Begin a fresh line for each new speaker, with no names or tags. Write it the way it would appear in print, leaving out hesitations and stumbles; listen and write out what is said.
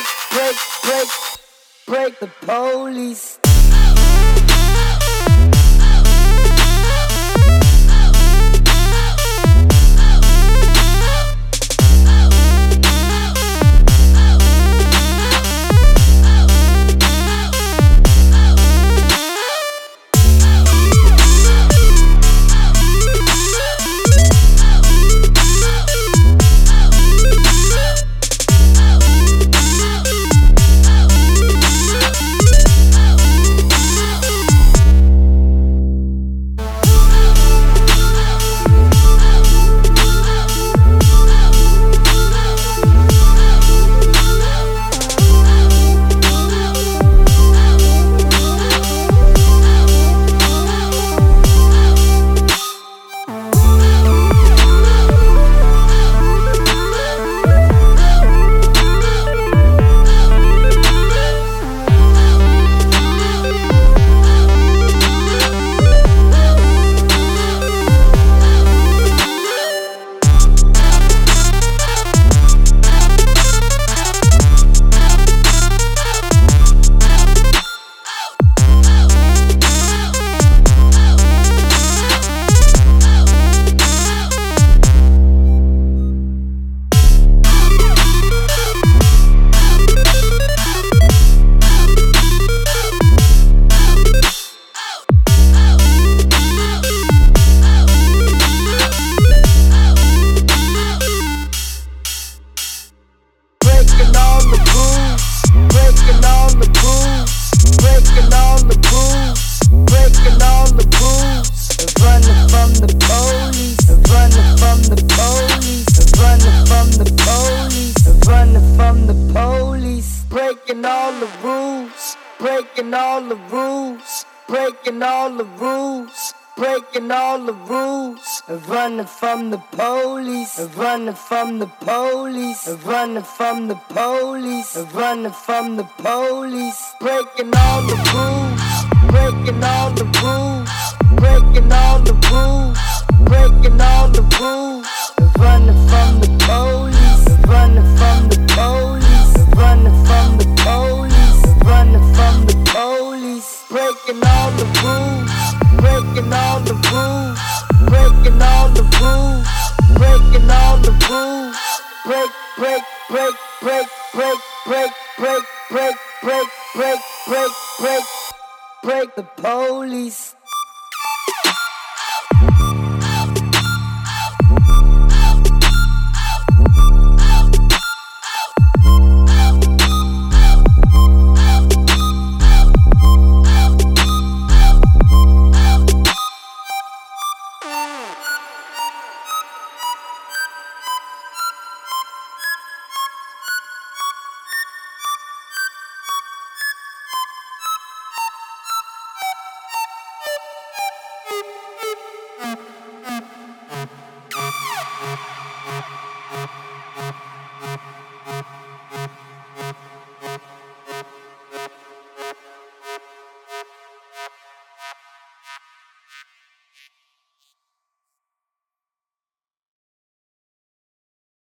break, break, break the police. Breaking all the rules, breaking all the rules, breaking all the rules, breaking all the rules. Running from the police, running from the police, running from the police, running from the police. Breaking all the rules, breaking all the rules, breaking all the rules. Breaking all the rules, running from the police, running from the police, running from the police, running from the police. Breaking all the rules, breaking all the rules, breaking all the rules, breaking all the rules. Running from the police, running from the police, running from the police, running from the police. Breaking all the rules. Breaking all the rules, breaking all the rules, breaking all the rules. Break, break, break, break, break, break, break, break, break, break, break, break, break the police.